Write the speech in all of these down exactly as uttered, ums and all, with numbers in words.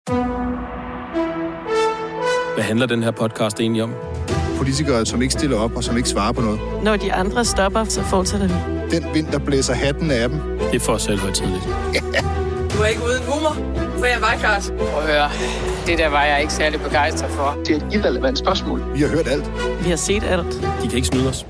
Hvad handler den her podcast egentlig om? Politikere, som ikke stiller op og som ikke svarer på noget. Når de andre stopper, så fortsætter vi. Den vind, der blæser hatten af dem. Det er for selvhøjtideligt. Du er ikke uden humor, for jeg var klart. Prøv at høre, det der var jeg ikke særlig begejstret for. Det er et irrelevant spørgsmål. Vi har hørt alt. Vi har set alt. De kan ikke snyde os.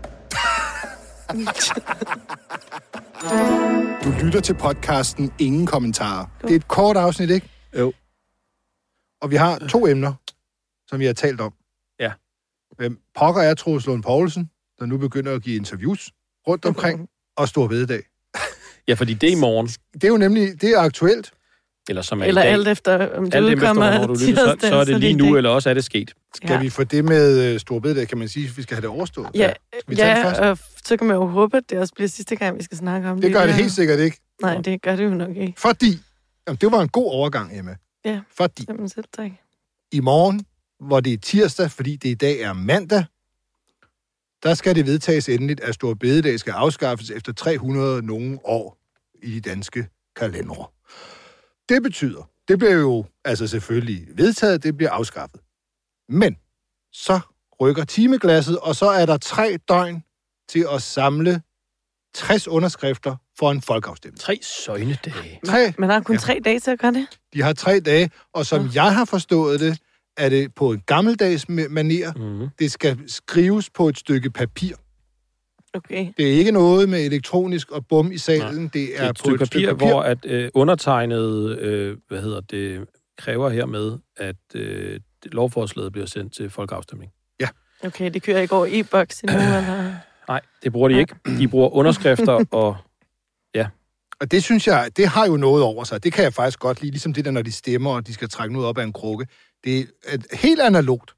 Du lytter til podcasten Ingen Kommentarer. Det er et kort afsnit, ikke? Jo. Og vi har to emner, som vi har talt om. Ja. Hvem pokker er Troels Lund Poulsen, der nu begynder at give interviews rundt omkring, og Store Bededag. Ja, fordi det er i morgen. Det er jo nemlig, det er aktuelt. Eller som er Eller i dag. alt efter, om det alt udkommer efter, når du lytter, så, så er det lige nu, eller også er det sket. Skal ja. vi få det med Store Bededag, kan man sige, at vi skal have det overstået? Ja, vi tage ja det og så kan man jo håbe, at det også bliver sidste gang, vi skal snakke om det. Det gør det helt sikkert ikke. Nej, det gør det jo nok ikke. Fordi, jamen, det var en god overgang, Emma. Ja, Fordi jamen selv tak. i morgen, hvor det er tirsdag, fordi det i dag er mandag, der skal det vedtages endeligt, at Store Bededag skal afskaffes efter tre hundrede nogle år i de danske kalendere. Det betyder, det bliver jo altså selvfølgelig vedtaget, det bliver afskaffet. Men så rykker timeglasset, og så er der tre døgn til at samle tres underskrifter for en folkeafstemning. Tre søgnedage. Tre, Men der er kun ja. tre dage til at gøre det. De har tre dage, og som Ja. jeg har forstået det, er det på en gammeldags manér. Mm-hmm. Det skal skrives på et stykke papir. Okay. Det er ikke noget med elektronisk og bum i salen. Nej. Det Det er er et på stykke et papir, stykke papir. hvor at øh, undertegnet, øh, hvad hedder det, kræver hermed, at øh, lovforslaget bliver sendt til folkeafstemning. Okay, det kører ikke over e-boks endnu, eller? Nej, det bruger de ikke. De bruger underskrifter og... Og det synes jeg, det har jo noget over sig. Det kan jeg faktisk godt lide, ligesom det der, når de stemmer, og de skal trække noget op af en krukke. Det er et helt analogt.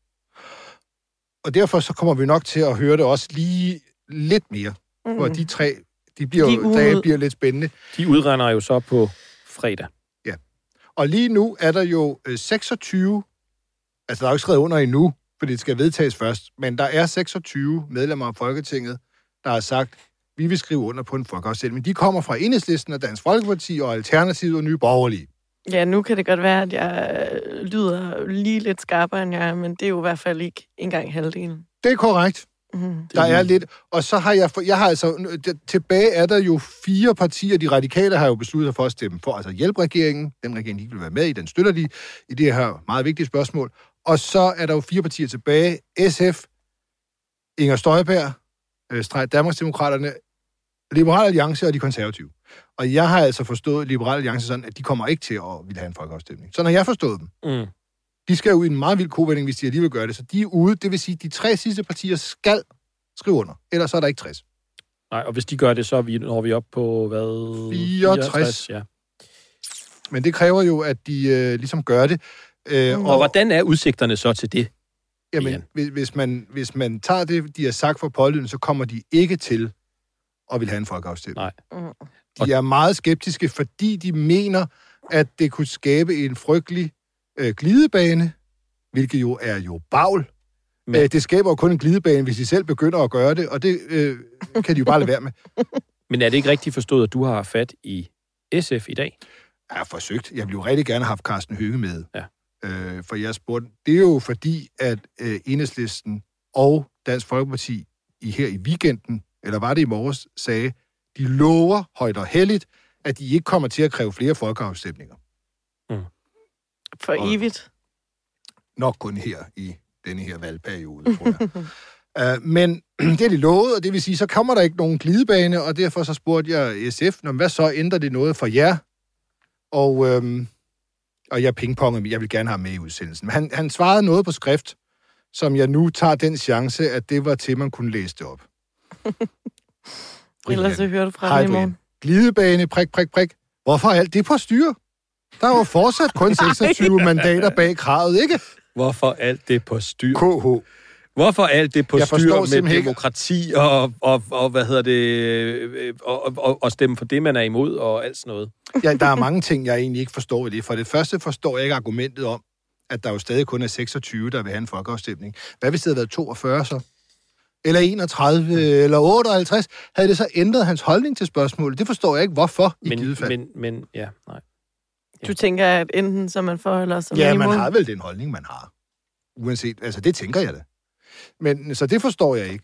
Og derfor så kommer vi nok til at høre det også lige lidt mere. Mm. Og de tre, de bliver De jo, ude- dage bliver lidt spændende. De udregner jo så på fredag. Og lige nu er der jo øh, seksogtyve, altså der er jo ikke skrevet under endnu, fordi det skal vedtages først, men der er seksogtyve medlemmer af Folketinget, der har sagt, vi vil skrive under på en folkeafstemning. De kommer fra Enhedslisten og Dansk Folkeparti og Alternativet og Nye Borgerlige. Ja, nu kan det godt være, at jeg øh, lyder lige lidt skarpere end jeg er, men det er jo i hvert fald ikke engang halvdelen. Det er korrekt. Mm. Der er lidt, og så har jeg, for, jeg har altså, tilbage er der jo fire partier, de radikale har jo besluttet sig for at stemme for, altså hjælpe regeringen, den regering, de ikke vil være med i, den støtter de i det her meget vigtige spørgsmål, og så er der jo fire partier tilbage, S F, Inger Støjberg, øh, Danmarksdemokraterne, Liberal Alliance og de konservative. Og jeg har altså forstået Liberal Alliance sådan, at de kommer ikke til at ville have en folkeafstemning. Så når jeg forstod dem, Mm. de skal jo i en meget vild kovending, hvis de alligevel gør det. Så de er ude, det vil sige, at de tre sidste partier skal skrive under. Ellers så er der ikke tres. Nej, og hvis de gør det, så er vi, når vi op på, hvad? fireogtres. Ja. Men det kræver jo, at de øh, ligesom gør det. Øh, Og, og og hvordan er udsigterne så til det? jamen, Jan? hvis, hvis, man, hvis man tager det, de har sagt for pålydende, så kommer de ikke til at vil have en folkeafstemning. Nej. Mm. De er meget skeptiske, fordi de mener, at det kunne skabe en frygtelig øh, glidebane, hvilket jo er jo bagl. Men- Øh, det skaber jo kun en glidebane, hvis de selv begynder at gøre det, og det øh, kan de jo bare lade være med. Men er det ikke rigtigt forstået, at du har fat i S F i dag? Jeg har forsøgt. Jeg ville jo rigtig gerne have haft Carsten Hønge med. Ja. Øh, for jeg spurgte, det er jo fordi, at øh, Enhedslisten og Dansk Folkeparti i her i weekenden, eller var det i morges, sagde, de lover højt og heldigt, at de ikke kommer til at kræve flere folkeafstemninger. For Og- evigt. Nok kun her i denne her valgperiode, tror jeg. uh, men det er de lovet, og det vil sige, så kommer der ikke nogen glidebane, og derfor så spurgte jeg S F, hvad så ændrer det noget for jer? Og, øhm, og jeg pingpongede, jeg vil gerne have med i udsendelsen. Men han, han svarede noget på skrift, som jeg nu tager den chance, at det var til, man kunne læse det op. Ellers så hører du fra Hej, dem i morgen. Brian. Glidebane, prik, prik, prik. Hvorfor er alt det på styre? Der er jo fortsat kun seksogtyve mandater bag kravet, ikke? Hvorfor alt det på styr? K H. Hvorfor alt det på Jeg styr forstår med simpelthen ikke- demokrati og, og, og, hvad hedder det, øh, og, og, og stemme for det, man er imod og alt sådan noget? Ja, der er mange ting, jeg egentlig ikke forstår i det. For det første forstår jeg ikke argumentet om, at der jo stadig kun er seksogtyve, der vil have en folkeafstemning. Hvad hvis det havde været toogfyrre så? Eller enogtredive, eller otteoghalvtreds? Havde det så ændret hans holdning til spørgsmålet? Det forstår jeg ikke, hvorfor i Men, givet fald. men, men ja, nej. Du tænker, at enten så man for, eller så man Ja, imod? man har vel den holdning, man har. Uanset, altså det tænker jeg da. Men så det forstår jeg ikke.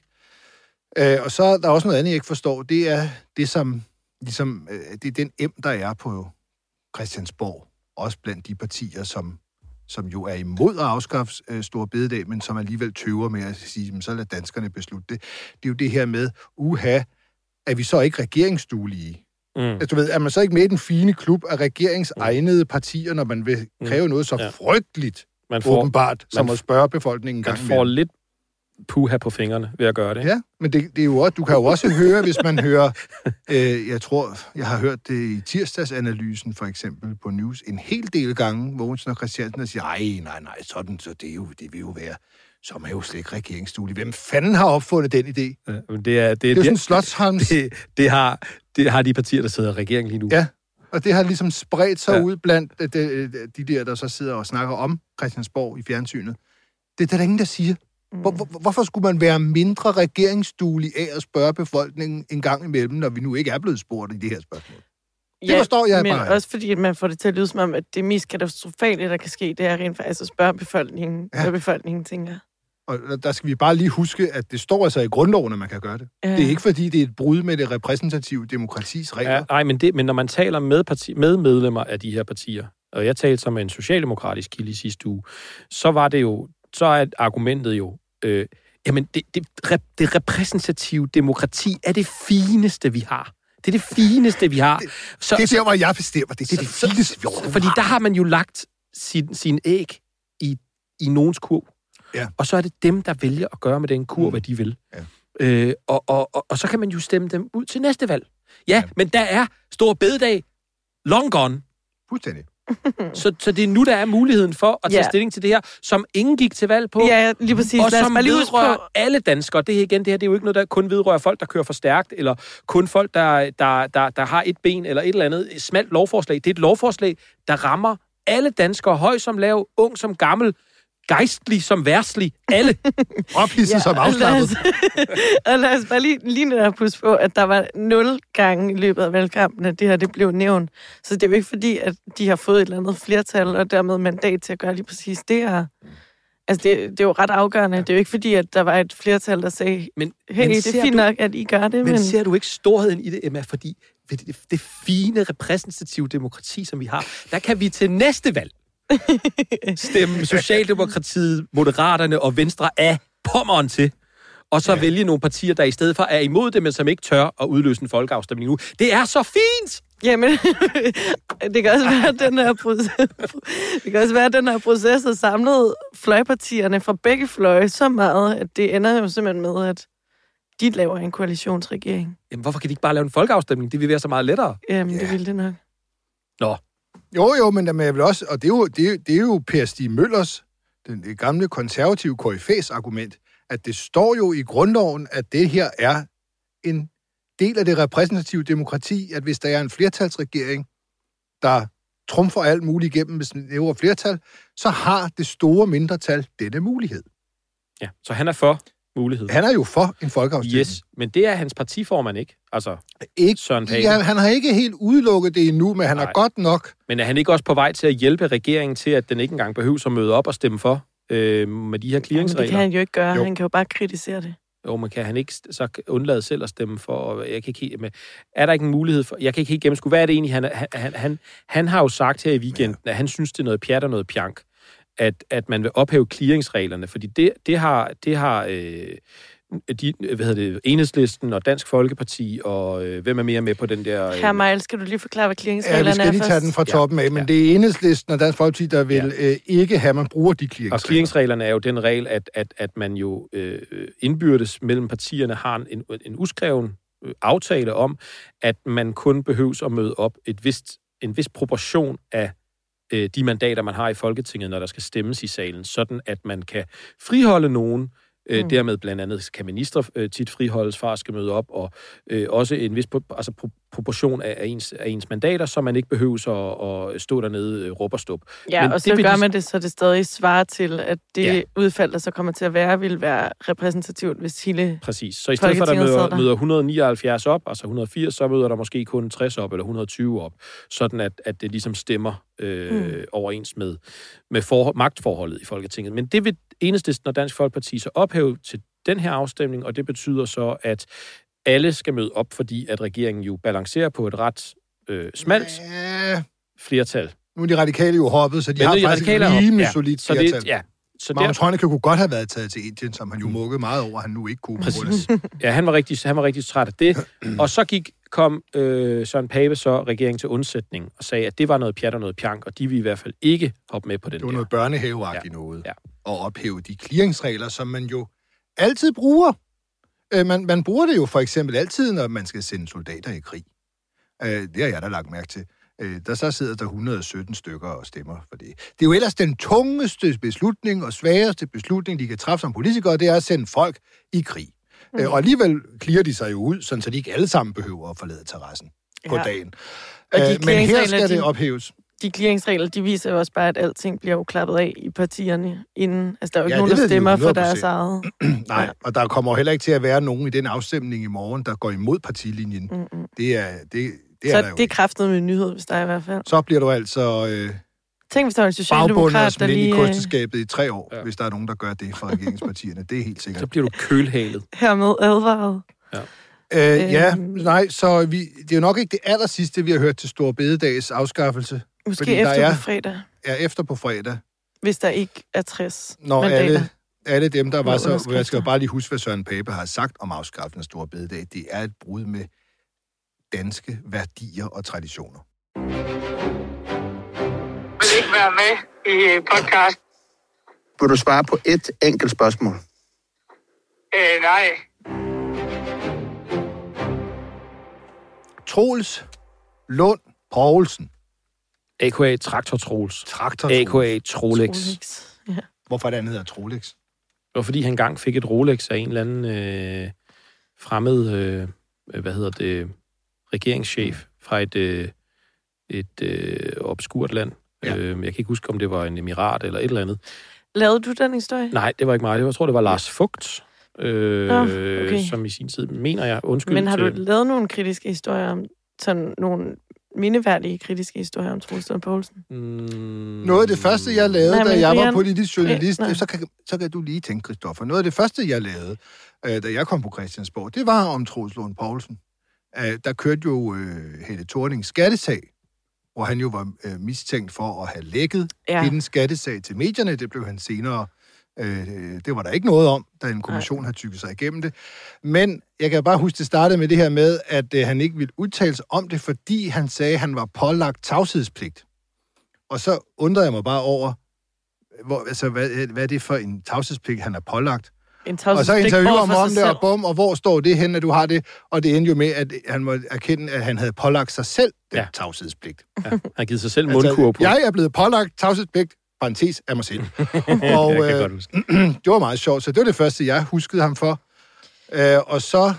Øh, og så er der også noget andet, jeg ikke forstår. Det er det, som ligesom, øh, det er den em, der er på Christiansborg. Også blandt de partier, som, som jo er imod at afskaffe øh, store bededag, men som alligevel tøver med at sige, så lad danskerne beslutte det. Det er jo det her med, uha, er vi så ikke regeringsduelige? Mm. Altså, du ved, er man så ikke med i den fine klub af regeringsegnede partier, når man vil kræve noget så ja. frygteligt, man får, åbenbart, som man, at spørge befolkningen gang Man får med. lidt puha på fingrene ved at gøre det. Ja, men det, det er jo også, du kan jo også høre, hvis man hører, øh, jeg tror, jeg har hørt det i tirsdagsanalysen for eksempel på News, en hel del gange, Mogensen og Christiansen siger, ej, nej, nej, sådan, så det, er jo, det vil jo være, så er man jo slet ikke regeringsduelig. Hvem fanden har opfundet den idé? Ja, det er, det, det er jo sådan en slotshans. Det, det, har, det har de partier, der sidder i regeringen lige nu. Ja, og det har ligesom spredt sig ja. ud blandt de, de, de der, der så sidder og snakker om Christiansborg i fjernsynet. Det er der, der ingen, der siger. Hvor, hvor, hvorfor skulle man være mindre regeringsduelig af at spørge befolkningen en gang imellem, når vi nu ikke er blevet spurgt i det her spørgsmål? Det ja, forstår jeg men bare. også fordi, man får det til at lyde som om, at det mest katastrofale, der kan ske, det er rent faktisk at spørge befolkningen, ja. hvad befolkningen tænker. Og der skal vi bare lige huske, at det står altså i grundloven, at man kan gøre det. Ja. Det er ikke, fordi det er et brud med det repræsentative demokratis regler. Ja, nej, men, det, men når man taler med, parti, med medlemmer af de her partier, og jeg talte som en socialdemokratisk kilde i sidste uge, så var det jo, så er argumentet jo, øh, jamen det, det, det repræsentative demokrati er det fineste, vi har. Det er det fineste, vi har. Det, så, det er der, hvor jeg bestemmer. Det er det så, fineste, vi har. Fordi der har man jo lagt sin, sin æg i, i nogens kurv. Ja. Og så er det dem, der vælger at gøre med den kurv, mm. hvad de vil. Ja. Øh, og, og, og, og så kan man jo stemme dem ud til næste valg. Ja, ja. Men der er stor bededag long gone. Fuldstændig. Så, så det er nu, der er muligheden for at tage ja. stilling til det her, som ingen gik til valg på. Ja, lige præcis. Og som lige vedrører på alle danskere. Det her igen, det her det er jo ikke noget, der kun vedrører folk, der kører for stærkt, eller kun folk, der, der, der, der har et ben, eller et eller andet et smalt lovforslag. Det er et lovforslag, der rammer alle danskere, høj som lav, ung som gammel, gejstlig som værslig, alle. Ophidset ja, som afslappet. Og lad os bare lige, lige netop huske på, at der var nul gange i løbet af valgkampen, at det her det blev nævnt. Så det er jo ikke fordi, at de har fået et eller andet flertal, og dermed mandat til at gøre lige præcis det her. Altså, det, det er jo ret afgørende. Det er jo ikke fordi, at der var et flertal, der sagde, men, hey, men det er fint du, nok, at I gør det. Men, men ser du ikke storheden i det, Emma? Fordi det, det, det fine repræsentative demokrati, som vi har, der kan vi til næste valg stemme Socialdemokratiet, Moderaterne og Venstre af Pommern til, og så ja. vælge nogle partier, der i stedet for er imod det, men som ikke tør at udløse en folkeafstemning nu. Det er så fint! Jamen, det kan også være, at den her proces, det kan også være, at den her proces har samlet fløjpartierne fra begge fløje så meget, at det ender jo simpelthen med, at de laver en koalitionsregering. Jamen, hvorfor kan de ikke bare lave en folkeafstemning? Det vil være så meget lettere. Jamen, ja. det ville det nok. Nå. Jo, jo, men jeg vil også, og det er jo, det er, det er jo Per Stig Møllers, den gamle konservative koryfæs argument, at det står jo i grundloven, at det her er en del af det repræsentative demokrati, at hvis der er en flertalsregering, der trumfer alt muligt igennem med sådan et flertal, så har det store mindretal denne mulighed. Ja, så han er for mulighed. Han er jo for en folkeafstemning. Yes, men det er hans partiformand ikke. Altså, ikke, Søren Pape. Ja, han har ikke helt udelukket det endnu, men han Nej. er godt nok. Men er han ikke også på vej til at hjælpe regeringen til, at den ikke engang behøver at møde op og stemme for øh, med de her clearingsregler? Det kan han jo ikke gøre. Jo. Han kan jo bare kritisere det. Jo, men kan han ikke så undlade selv at stemme for? Jeg kan ikke helt, med, er der ikke en mulighed for? Jeg kan ikke helt gennemskue. Hvad er det egentlig, han, han, han, han har jo sagt her i weekenden, ja. at han synes, det er noget pjat og noget pjank, at, at man vil ophæve clearingsreglerne, fordi det, det har, det har øh, de, hvad hedder det, Enhedslisten og Dansk Folkeparti, og øh, hvem er mere med på den der... Øh... Herr Mejl, skal du lige forklare, hvad clearingsreglerne er først? Ja, vi skal lige tage den fra toppen af, men ja. det er Enhedslisten og Dansk Folkeparti, der vil ja. øh, ikke have, man bruger de clearingsregler. Og clearingsreglerne er jo den regel, at, at, at man jo øh, indbyrdes mellem partierne har en, en uskreven øh, aftale om, at man kun behøves at møde op et vist, en vis proportion af øh, de mandater, man har i Folketinget, når der skal stemmes i salen, sådan at man kan friholde nogen. Mm. Dermed blandt andet kan ministre øh, tit friholdes fra at skal møde op, og øh, også en vis altså, pro- proportion af, af, ens, af ens mandater, så man ikke behøves at, at stå dernede øh, råb og stup. Ja, Men og så vil gør de- man det, så det stadig svarer til, at det Ja. ja. udfald, der så kommer til at være, vil være repræsentativt, hvis hele... Præcis. Så i stedet for, at der Folketinget sidder møder, der. møder et hundrede og nioghalvfjerds op, altså et hundrede og firs, så møder der måske kun tres op, eller et hundrede og tyve op, sådan at, at det ligesom stemmer øh, mm. overens med, med for, magtforholdet i Folketinget. Men det vil Enhedslisten og Dansk Folkeparti så ophæve til den her afstemning, og det betyder så, at alle skal møde op, fordi at regeringen jo balancerer på et ret øh, smalt Ja, flertal. nu er de radikale jo hoppet, så de Men har de faktisk radikale er et hoppet, rimelig ja. solidt Så flertal. det, ja. Så Magnus der, Heunicke kunne godt have været taget til Indien, som han jo mukkede meget over, at han nu ikke kunne. Præcis. Ja, han var rigtig, han var rigtig træt af det. Og så gik, kom øh, Søren Pape så regeringen til undsætning og sagde, at det var noget pjat og noget pjank, og de ville i hvert fald ikke hoppe med på den Det var der. noget børnehaveagtigt Ja. noget. Ja. Og ophæve de clearingsregler, som man jo altid bruger. Øh, man, man bruger det jo for eksempel altid, når man skal sende soldater i krig. Øh, det har jeg da lagt mærke til. Øh, der så sidder der et hundrede og sytten stykker og stemmer for det. Det er jo ellers den tungeste beslutning og sværeste beslutning, de kan træffe som politikere, det er at sende folk i krig. Mm. Øh, og alligevel clearer de sig jo ud, sådan så de ikke alle sammen behøver at forlade terrassen på Ja. dagen. Og de Øh, men her clearingsregler, skal det de- ophæves. De clearingsregler, de viser jo også bare, at alting bliver jo klappet af i partierne inden. Altså, der er jo ikke Ja, nogen, det der ved de jo stemmer for hundrede deres procent. eget. Nej, og der kommer heller ikke til at være nogen i den afstemning i morgen, der går imod partilinjen. Mm-mm. Det er, det, det er Så der jo det er ikke. kraftet med en nyhed, hvis der er i hvert fald. Så bliver du altså øh, Tænk, hvis der var en bagbundet og socialdemokrat, der smidt ind i lige øh, kosteskabet i tre år, Ja. ja. hvis der er nogen, der gør det fra regeringspartierne. Det er helt Så sikkert. bliver du kølhalet. hermed advaret. Øh, ja, Øhm. nej, så vi, det er jo nok ikke det aller sidste, vi har hørt til Store Bededags afskaffelse. Måske Fordi der efter er- på fredag, Er efter på fredag, hvis der ikke er tres når mandater. alle, alle dem, der var Med så... Jeg skal underskrifter. jo bare lige huske, hvad Søren Pape har sagt om afskaffelsen af Store Bededag. Det er et brud med danske værdier og traditioner. Vil ikke være med i podcast? Vil du svare på et enkelt spørgsmål? Øh, nej. Troels Lund Poulsen. A K A Traktor Troels. Traktor A K A Trolex. Trolex. Ja. Hvorfor er det, han hedder Trolex? Det var fordi, han engang fik et Rolex af en eller anden øh, fremmed, øh, hvad hedder det, regeringschef fra et, øh, et øh, obskurt land. Ja. Ja. Øh, jeg kan ikke huske, om det var en emirat eller et eller andet. Lavede du den historie? Nej, det var ikke mig. Det var, jeg tror, det var Lars Fugt, øh, Nå, okay. som i sin tid, mener jeg, undskyld Men har du til... lavet nogle kritiske historier om, sådan nogle mindeværdige kritiske historier om Troels Lund Poulsen? Mm, Noget af det første, jeg lavede, Nej, da men jeg var Brian- politisk journalist, Nej. så kan, så kan du lige tænke, Christoffer. Noget af det første, jeg lavede, øh, da jeg kom på Christiansborg, det var om Troels Lund Poulsen. Øh, der kørte jo øh, Helle Thornings skattesag, hvor han jo var øh, mistænkt for at have lækket Ja. ja. hendes skattesag til medierne. Det blev han senere... Øh, det var der ikke noget om, da en kommission har tykket sig igennem det. Men jeg kan bare huske, det startede med det her med, at øh, han ikke ville udtale sig om det, fordi han sagde, at han var pålagt tavshedspligt. Og så undrede jeg mig bare over, hvor, altså, hvad, hvad er det for en tavshedspligt, han er pålagt? En Og så tavshedspligt interviewer over ham for om sig det, selv. og bum, og hvor står det henne, at du har det? Og det endte jo med, at han måtte erkende, at han havde pålagt sig selv den ja. Ja. tavshedspligt. Ja, han har givet sig selv mundkur på. jeg er blevet pålagt tavshedspligt, parentes af mig selv. og jeg kan øh, godt huske. det var meget sjovt, så det var det første, jeg huskede ham for. Øh, og så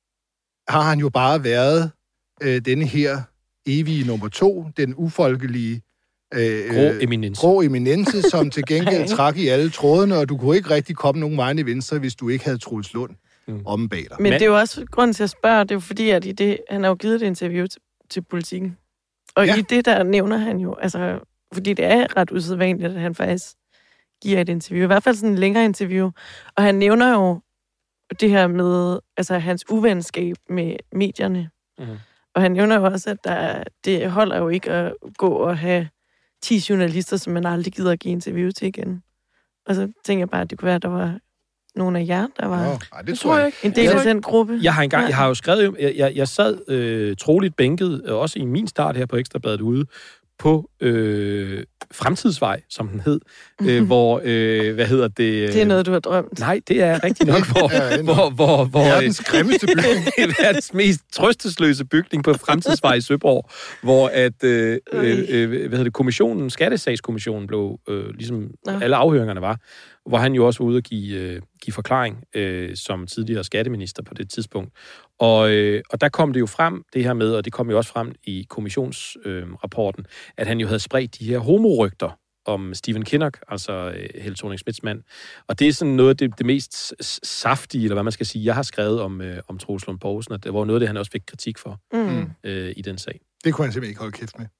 har han jo bare været øh, denne her evige nummer to, den ufolkelige øh, Grå eminence. grå eminence, som til gengæld trak i alle trådene, og du kunne ikke rigtig komme nogen vejen i venstre, hvis du ikke havde Troels Lund mm. om bag dig. Men det er jo også grunden til at spørge, det er jo fordi, at i det, han har jo givet et interview til, til Politikken. Og Ja. ja. i det, der nævner han jo, altså, fordi det er ret usædvanligt, at han faktisk giver et interview, i hvert fald sådan en længere interview. Og han nævner jo det her med, altså hans uvenskab med medierne. Mhm. Og han nævner jo også, at der, det holder jo ikke at gå og have ti journalister, som man aldrig gider at give interview til igen. Og så tænker jeg bare, at det kunne være, at der var nogle af jer, der var Nå, nej, det tror jeg ikke. en del Jeg- af den gruppe. Jeg har engang, jeg har jo skrevet, jeg, jeg, jeg sad øh, troligt bænket, øh, også i min start her på Ekstrabladet ude, på øh, Fremtidsvej, som den hed, øh, hvor, øh, hvad hedder det? Øh, Det er noget, du har drømt. Nej, det er rigtigt nok, hvor, Ja, det er hvor, hvor, hvor Verdens grimmeste bygning. verdens mest trøstesløse bygning på Fremtidsvej i Søborg, hvor at, øh, øh, øh, hvad hedder det, kommissionen, skattesagskommissionen blev, øh, ligesom Nå. alle afhøringerne var. hvor han jo også var ude at give, øh, give forklaring øh, som tidligere skatteminister på det tidspunkt. Og, øh, og der kom det jo frem, det her med, og det kom jo også frem i kommissionsrapporten, øh, at han jo havde spredt de her homorygter om Stephen Kinnock, altså øh, Helle Thorning-Schmidts mand. Og det er sådan noget af det, det mest saftige, eller hvad man skal sige, jeg har skrevet om, øh, om Troels Lund Poulsen, og det var noget af det, han også fik kritik for mm. øh, i den sag. Det kunne han simpelthen ikke holde kæft med.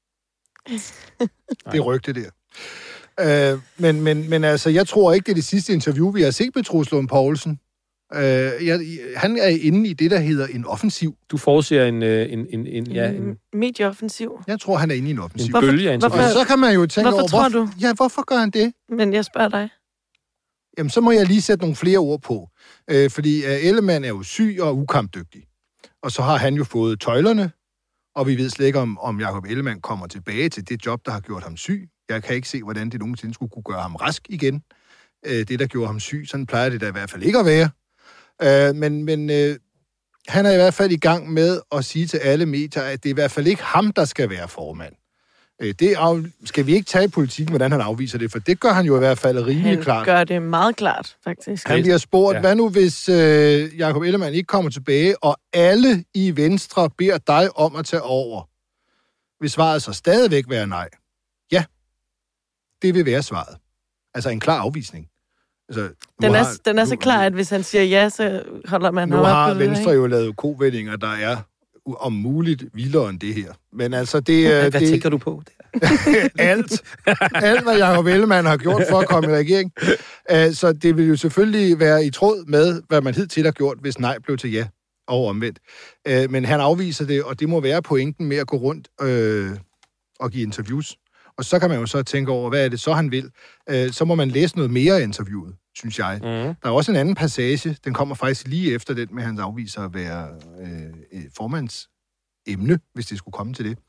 Det rygte der. Øh, men, men, men altså, jeg tror ikke, det er det sidste interview, vi har set med Troels Lund Poulsen. Øh, jeg, han er inde i det, der hedder en offensiv. Du forudser en, en, en, en, ja, en... medieoffensiv. Jeg tror, han er inde i en offensiv. En bølge af hvorfor, og så kan man jo tænke hvorfor over, tror hvorfor, du? Ja, hvorfor gør han det? Men jeg spørger dig. Jamen, så må jeg lige sætte nogle flere ord på. Øh, fordi uh, Ellemann er jo syg og ukampdygtig. Og så har han jo fået tøjlerne, og vi ved slet ikke, om, om Jakob Ellemann kommer tilbage til det job, der har gjort ham syg. Jeg kan ikke se, hvordan det nogensinde skulle kunne gøre ham rask igen. Øh, det, der gjorde ham syg, sådan plejer det da i hvert fald ikke at være. Øh, men men øh, han er i hvert fald i gang med at sige til alle medier, at det er i hvert fald ikke ham, der skal være formand. Øh, det af, skal vi ikke tage i politikken, hvordan han afviser det, for det gør han jo i hvert fald rimelig han klart. Han gør det meget klart, faktisk. Han bliver spurgt, ja. Hvad nu hvis øh, Jakob Ellemann ikke kommer tilbage, og alle i Venstre beder dig om at tage over? Vil svaret så stadigvæk være nej? Ja, det vil være svaret. Altså en klar afvisning. Altså, den, er, har, den er så nu, klar, at hvis han siger ja, så holder man nu ham op. Nu har på Venstre det, jo lavet kovendinger, der er om muligt vildere end det her. Men altså, det... Hvad, det, hvad tænker du på? alt. Alt, hvad Jakob Ellemann har gjort for at komme i regering. Uh, så det vil jo selvfølgelig være i tråd med, hvad man hidtil har gjort, hvis nej blev til ja og omvendt. Uh, men han afviser det, og det må være pointen med at gå rundt uh, og give interviews. Og så kan man jo så tænke over, hvad er det så, han vil. Uh, så må man læse noget mere af interviewet, synes jeg. Mm. Der er også en anden passage, den kommer faktisk lige efter den, med hans afviser at være uh, formands emne, hvis det skulle komme til det.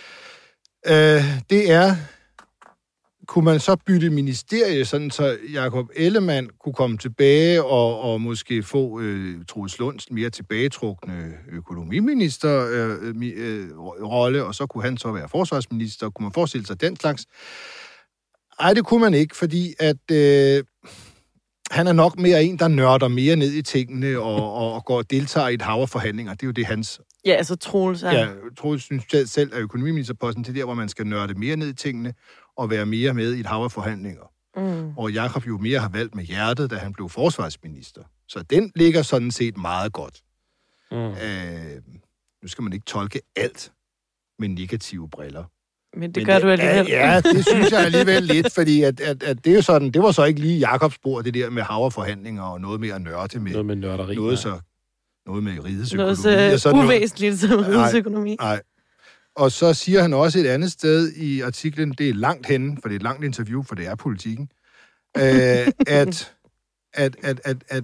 Uh, det er, kunne man så bytte ministerie, sådan så Jakob Ellemann kunne komme tilbage og, og måske få uh, Troels Lunds mere tilbagetrukne økonomiminister-rolle, uh, uh, og så kunne han så være forsvarsminister. Kunne man forestille sig den slags? Ej, det kunne man ikke, fordi at uh, han er nok mere en, der nørder mere ned i tingene og, og, og går og deltager i et hav af forhandlinger. Det er jo det, hans... Ja, altså Troels er... Ja, Troels synes selv, at økonomiministerposten til der, hvor man skal nørde mere ned i tingene og være mere med i et hav af forhandlinger. Mm. Og Jakob jo mere har valgt med hjertet, da han blev forsvarsminister. Så den ligger sådan set meget godt. Mm. Øh, nu skal man ikke tolke alt med negative briller. Men det gør Men, du alligevel. Ja, det synes jeg alligevel lidt, fordi at, at, at det er jo sådan, det var så ikke lige Jakobs spor, det der med hav af forhandlinger og noget mere nørde med. Noget med nørderi. Noget så Noget med righedsøkonomi. Noget så uvæsentligt som righedsøkonomi. Nej, nej. Og så siger han også et andet sted i artiklen, det er langt henne, for det er et langt interview, for det er politikken, øh, at, at, at, at, at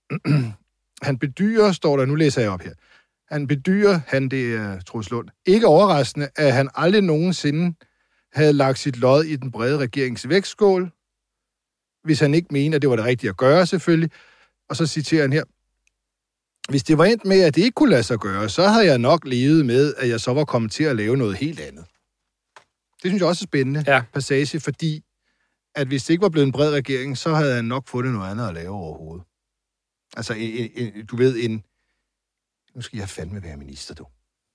han bedyrer, står der, nu læser jeg op her, han bedyrer, han det er Troels Lund, ikke overraskende, at han aldrig nogensinde havde lagt sit lod i den brede regerings vægtskål, hvis han ikke mente, at det var det rigtige at gøre, selvfølgelig. Og så citerer han her, hvis det var endt med, at det ikke kunne lade sig gøre, så havde jeg nok levet med, at jeg så var kommet til at lave noget helt andet. Det synes jeg også er spændende ja. passage, fordi at hvis det ikke var blevet en bred regering, så havde han nok fundet noget andet at lave overhovedet. Altså, en, en, du ved, en... Nu skal jeg fandme være minister, du.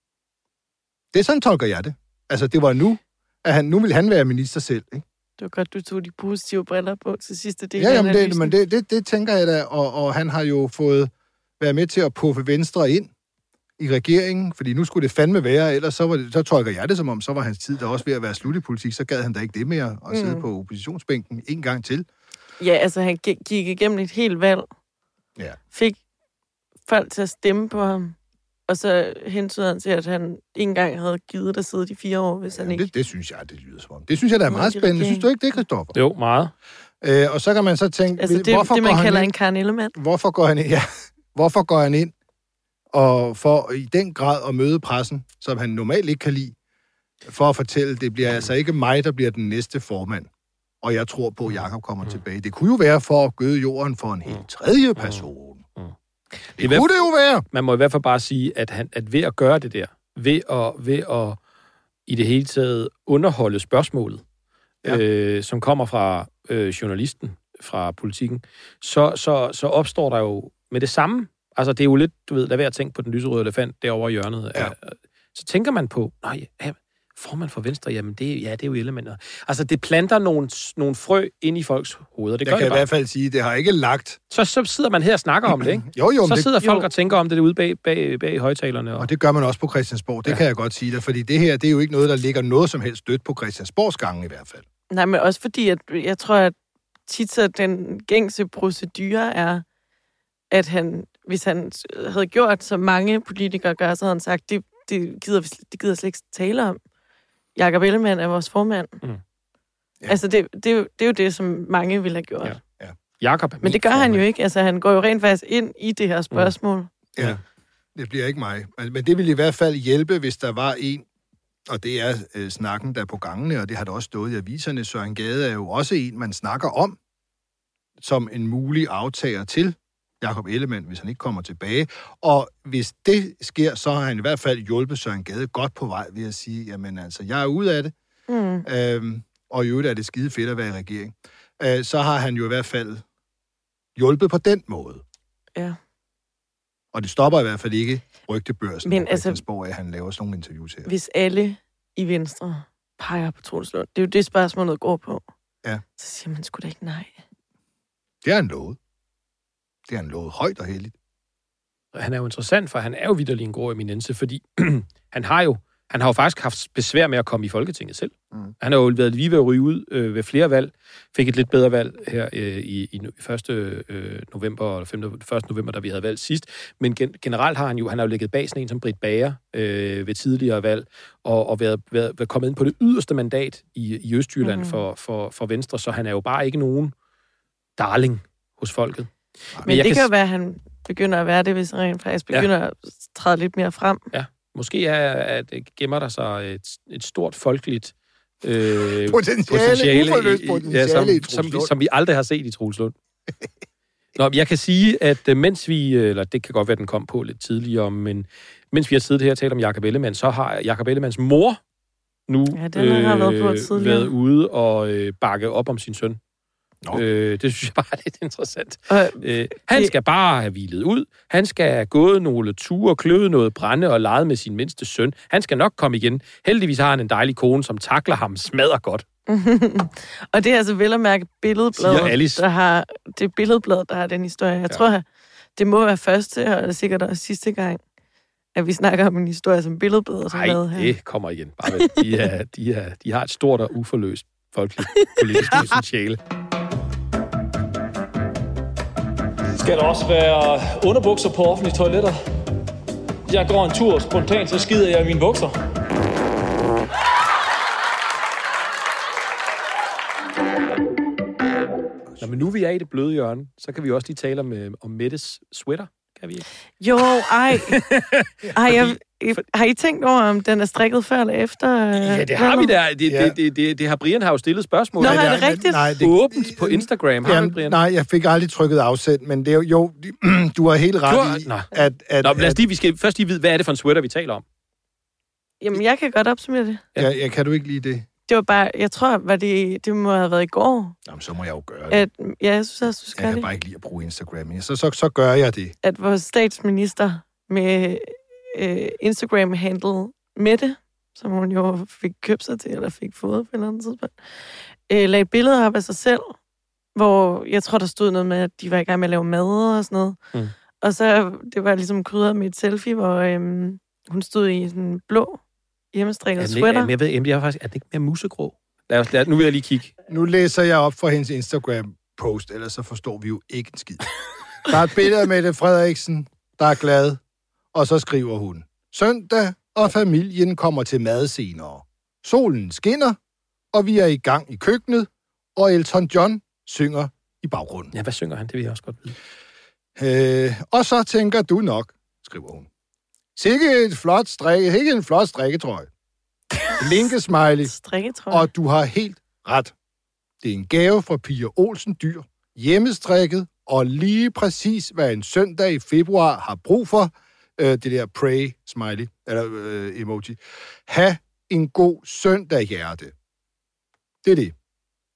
Det er sådan, tolker jeg det. Altså, det var nu, at han, nu ville han være minister selv, ikke? Det var godt, du tog de positive briller på til sidste del. Ja, jamen det, men det, det, det tænker jeg da, og, og han har jo fået være med til at puffe Venstre ind i regeringen, fordi nu skulle det fandme være, ellers så, var det, så tolker jeg det som om, så var hans tid der også ved at være slut i politik, så gad han da ikke det mere at sidde mm. på oppositionsbænken en gang til. Ja, altså han gik igennem et helt valg, ja. fik folk til at stemme på ham, og så hentede han til, at han ikke engang havde givet at sidde de fire år, hvis ja, han ikke... Det, det synes jeg, det lyder som om. Det synes jeg, der er meget spændende. Synes du ikke det, Christoffer? Jo, meget. Øh, og så kan man så tænke... Altså det, hvorfor det man kalder ind, en Karen Ellemann. Hvorfor går han ind... Ja, hvorfor går han ind og for i den grad at møde pressen, som han normalt ikke kan lide, for at fortælle, det bliver altså ikke mig, der bliver den næste formand. Og jeg tror på, at Jakob kommer mm. tilbage. Det kunne jo være for at gøde jorden for en helt tredje person. Mm. Mm. Det, det kunne det jo være. Man må i hvert fald bare sige, at, han, at ved at gøre det der, ved at, ved at i det hele taget underholde spørgsmålet, ja. øh, som kommer fra øh, journalisten, fra politikken, så, så, så opstår der jo med det samme. Altså, det er jo lidt, du ved, lad være at tænke på den lyserøde elefant derovre i hjørnet. Ja. Så tænker man på, nej, ja, formand for Venstre, jamen det, ja, det er jo elementer. Altså, det planter nogle, nogle frø ind i folks hoveder. Det gør Jeg kan det i hvert fald sige, at det har ikke lagt... Så, så sidder man her og snakker om det, ikke? Jo, jo. Så det, sidder folk jo. og tænker om det ude bag, bag, bag højtalerne. Og... og det gør man også på Christiansborg, det ja. kan jeg godt sige dig, fordi det her, det er jo ikke noget, der ligger noget som helst stødt på Christiansborgs gange i hvert fald. Nej, men også fordi, at jeg tror, at tit så den gængse procedure er, at han, hvis han havde gjort, som mange politikere gør, så havde han sagt, det, det, gider, det gider slet ikke tale om. Jakob Ellemann er vores formand. Mm. Ja. Altså, det, det, det er jo det, som mange ville have gjort. Ja. Ja. Jakob er Men det gør formand. han jo ikke. Altså, han går jo rent faktisk ind i det her spørgsmål. Mm. Ja, det bliver ikke mig. Men det vil i hvert fald hjælpe, hvis der var en, og det er øh, snakken, der er på gangene, og det har der også stået i aviserne. Søren Gade er jo også en, man snakker om, som en mulig aftager til Jakob Ellemann, hvis han ikke kommer tilbage. Og hvis det sker, så har han i hvert fald hjulpet Søren Gade godt på vej ved at sige, jamen altså, jeg er ude af det, mm. øhm, og i øvrigt er det skide fedt at være i regering. Øh, så har han jo i hvert fald hjulpet på den måde. Ja. Og det stopper i hvert fald ikke rygtebørsen, Men på altså, Christiansborg, at han laver sådan nogle interviews her. Hvis alle i Venstre peger på Troels Lund, det er jo det spørgsmålet går på. Ja. Så siger man sgu da ikke nej. Det er en lovet. Det er en lovet højt og heldigt. Han er jo interessant, for han er jo vitterlig en grå eminence, fordi han har jo han har jo faktisk haft besvær med at komme i Folketinget selv. Mm. Han har jo været lige ved at ryge ud øh, ved flere valg, fik et lidt bedre valg her øh, i, i første øh, november, eller femte, første november, da vi havde valgt sidst. Men gen, generelt har han jo, han har jo ligget bag sådan en som Britt Bager øh, ved tidligere valg, og, og været, været, været kommet ind på det yderste mandat i, i Østjylland mm. for, for, for Venstre, så han er jo bare ikke nogen darling hos folket. Men, Men det kan jo kan være, at han begynder at være det, hvis han rent faktisk begynder ja. at træde lidt mere frem. Ja, måske er, at det gemmer der sig et, et stort folkeligt øh, potentiale, potentiale, uforløst potentiale ja, som, som, vi, som vi aldrig har set i Troels Lund. Nå, jeg kan sige, at mens vi, eller det kan godt være, den kom på lidt tidligere, men mens vi har siddet her og talt om Jakob Ellemann, så har Jakob Ellemanns mor nu ja, den øh, har været, på været ude og øh, bakke op om sin søn. Øh, det synes jeg bare er lidt interessant. Øh, øh, han skal bare have hvilet ud. Han skal have gået nogle ture, kløvet noget brænde og leget med sin mindste søn. Han skal nok komme igen. Heldigvis har han en dejlig kone, som takler ham smadrer godt. Og det er altså vel at mærke billedbladet, der har, det er billedbladet, der har den historie. Jeg ja. tror, det må være første og sikkert også sidste gang, at vi snakker om en historie som billedbladet. Nej, det kommer igen. Bare de, er, de, er, de har et stort og uforløst folkeligt politisk potentiale. Skal der også være underbukser på offentlige toiletter? Jeg går en tur spontant, så skider jeg i mine bukser. Nå, men nu vi er i det bløde hjørne, så kan vi også lige tale om, om Mettes sweater, kan vi ikke? Jo, ej. Ej, jeg, har I tænkt over, om den er strikket før eller efter? Ja, det har vi der. Det, ja. det, det, det, det har Brian har jo stillet spørgsmål. Nå, er det rigtigt? Nej, det, åbent på Instagram. Har jamen, du, Brian? Nej, jeg fik aldrig trykket afsæt, men det er jo, jo du har helt ret har, i, nå. at... at Nå, lad os lige, vi skal først lige vide, hvad er det for en sweater, vi taler om? Jamen, jeg kan godt opsummere det. Ja, ja kan du ikke lide det? Det var bare, jeg tror, var det, det må have været i går. Jamen, så må jeg jo gøre det. At, ja, jeg synes også, du skal Jeg kan det. bare ikke lide at bruge Instagram. Så, så, så gør jeg det. At vores statsminister med øh, Instagram-handle Mette, som hun jo fik købt sig til, eller fik fået på et eller andet tidspunkt, øh, lagde billeder op af sig selv, hvor jeg tror, der stod noget med, at de var i gang med at lave mad og sådan noget. Mm. Og så, det var ligesom krydret med et selfie, hvor øh, hun stod i sådan en blå hjemmestrikket sweater. Jeg ved, jeg er faktisk, er det ikke mere musegrå? Lad os, lad, nu vil jeg lige kigge. Nu læser jeg op fra hendes Instagram-post, ellers så forstår vi jo ikke en skid. Der er et billede af Mette Frederiksen, der er glad, og så skriver hun: søndag, og familien kommer til mad senere. Solen skinner, og vi er i gang i køkkenet, og Elton John synger i baggrunden. Ja, hvad synger han? Det vil jeg også godt vide. Øh, og så tænker du nok, skriver hun. Sikke et flot strikke, ikke en flot strikketrøje. Linkesmiley. Strikketrøje. Og du har helt ret. Det er en gave fra Pia Olsen Dyr, hjemmestrikket, og lige præcis, hvad en søndag i februar har brug for, øh, det der pray smiley, eller øh, emoji. Ha' en god søndag, hjerte. Det er det.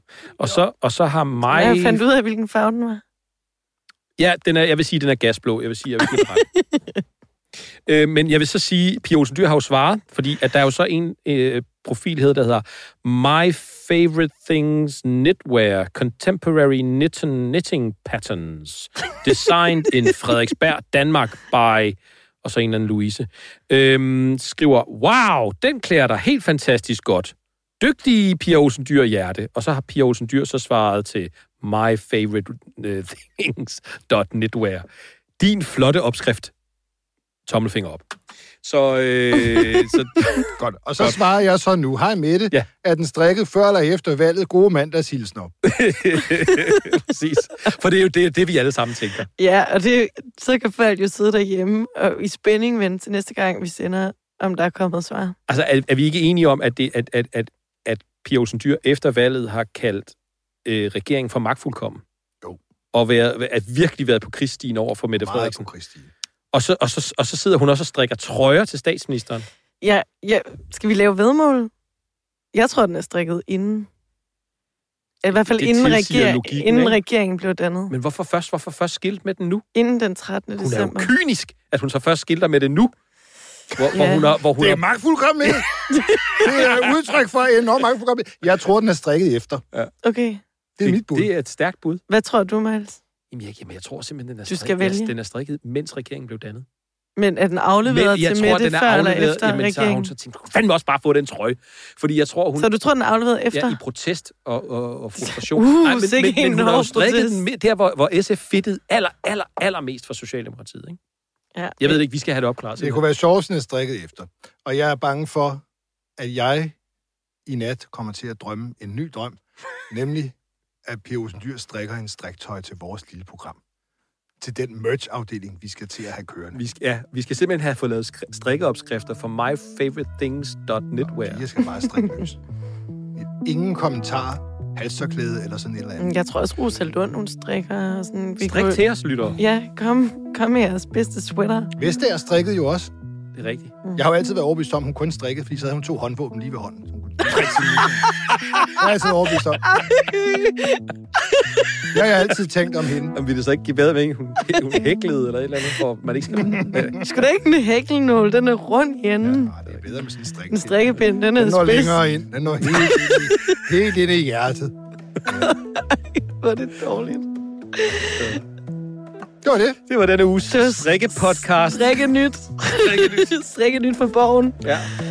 Og så, og så har mig... Jeg fandt ud af, hvilken farve den var. Ja, den er, jeg vil sige, den er gasblå. Jeg vil sige, jeg vil give ret. øh, men jeg vil så sige, Pia Olsen Dyhr har jo svaret, fordi at der er jo så en øh, profil, der hedder My Favorite Things Knitwear, Contemporary knitting, knitting Patterns, Designed in Frederiksberg, Danmark by... og så en eller anden Louise, øhm, skriver, wow, den klæder dig helt fantastisk godt. Dygtige Pia Olsen Dyhr hjerte. Og så har Pia Olsen Dyhr så svaret til my favorite uh, things dot knitwear. Din flotte opskrift. Tommelfinger op. Så, øh, så godt. Og så godt. Svarer jeg så nu. Hej Mette. Ja. Er den strikket før eller efter valget? Gode mandagshilsner. Præcis. For det er jo det, det vi alle sammen tænker. Ja, og det, så kan folk jo sidde derhjemme og i spænding vente til næste gang, vi sender, om der er kommet svar. Altså, er, er vi ikke enige om, at, det, at, at, at, at Pia Olsen Dyhr efter valget har kaldt øh, regeringen for magtfuldkommen? Jo. Og været, at virkelig været på krigsstien over for Mette Meget Frederiksen? på krigsstien. Og så, og, så, og så sidder hun også og strikker trøjer til statsministeren. Ja, ja. Skal vi lave vedmål? Jeg tror, den er strikket inden. I hvert fald Det inden, tilsiger reger- logikken, inden ikke? regeringen blev dannet. Men hvorfor først, hvorfor først skilt med den nu? Inden den trettende Hun er jo december. kynisk, at hun så først skilter med det nu. Hvor, Ja. hvor hun er, hvor hun det er er, magtfuldkommen. Det er udtryk for enormt magtfuldkommen. Jeg tror, den er strikket efter. Okay. Det er mit bud. Det er et stærkt bud. Hvad tror du, Miles? Jamen, jeg, jamen, jeg tror simpelthen, den er, Du skal strikket, vælge. den er strikket, mens regeringen blev dannet. Men er den afleveret jeg til tror, Mette den er før eller afleveret, efter jamen, så har hun regeringen? så tænkt, hun fandme også bare få den trøje. Fordi jeg tror, hun... Så du tror, den er afleveret efter? Ja, i protest og, og, og frustration. Uh, Nej, men, sikke men, men en hun har jo hård strikket protest. den der, hvor, hvor S F fedtede aller, aller, aller mest for Socialdemokratiet. Ikke? Ja. Jeg ved ikke, vi skal have det opklaret. Det kunne være sjovt, den er strikket efter. Og jeg er bange for, at jeg i nat kommer til at drømme en ny drøm. Nemlig, at Pia Olsen Dyhr strikker en striktøj til vores lille program. Til den merch-afdeling, vi skal til at have kørende. Vi skal, ja, vi skal simpelthen have fået lavet skri- strikkeopskrifter for my favorite things dot knitwear. Jeg skal bare strikke løs. Ingen kommentar, halstørklæde eller sådan et eller andet. Jeg tror også, Rosa Lund, hun strikker. Sådan, vi Strik kunne- til os, lytter. Ja, kom, kom med jeres bedste sweater. Vestager strikkede jo også. Det er rigtigt. Jeg har jo altid været overbevist om, hun kun strikkede, fordi så havde hun to håndvåben lige ved hånden. Så hun kunne trække sin lille. Jeg har altid været overbevist om. Det har jeg altid tænkt om hende. Om vi det så ikke give bedre med, hun, hun hæklede eller et eller andet, for man ikke skal... Sgu da ikke en hækkelnål, den er rund i enden. Nej, det er bedre med sådan en strik. En strikkepind, den er Den når spids. længere ind. Den når helt ind, i- helt ind i hjertet. Hvor er det dårligt. Det var det. Det var denne uges Det var strikke-podcast. Strikke nyt. Strikke nyt. Strikke nyt fra borgen. Ja.